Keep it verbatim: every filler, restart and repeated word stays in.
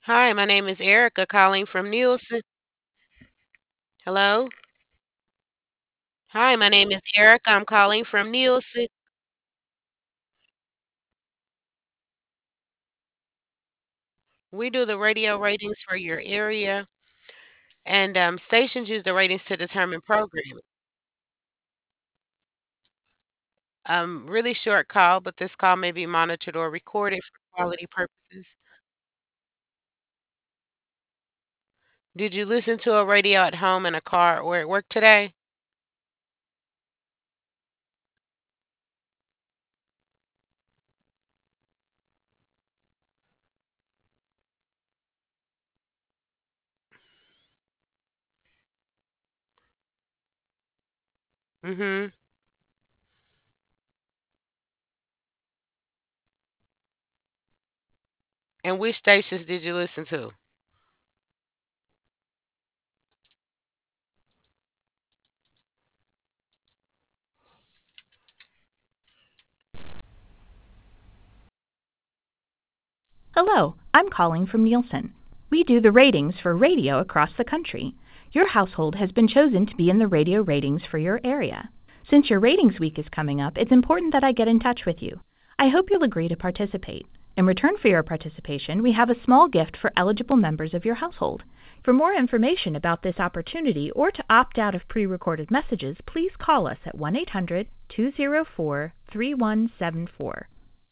Hi, my name is Erica calling from Nielsen. Hello? Hi, my name is Erica. I'm calling from Nielsen. We do the radio ratings for your area, and um, stations use the ratings to determine programming. Um, really short call, but this call may be monitored or recorded for quality purposes. Did you listen to a radio at home, in a car, or at work today? Mm-hmm. And which stations did you listen to? Hello, I'm calling from Nielsen. We do the ratings for radio across the country. Your household has been chosen to be in the radio ratings for your area. Since your ratings week is coming up, it's important that I get in touch with you. I hope you'll agree to participate. In return for your participation, we have a small gift for eligible members of your household. For more information about this opportunity or to opt out of pre-recorded messages, please call us at one eight hundred two zero four three one seven four.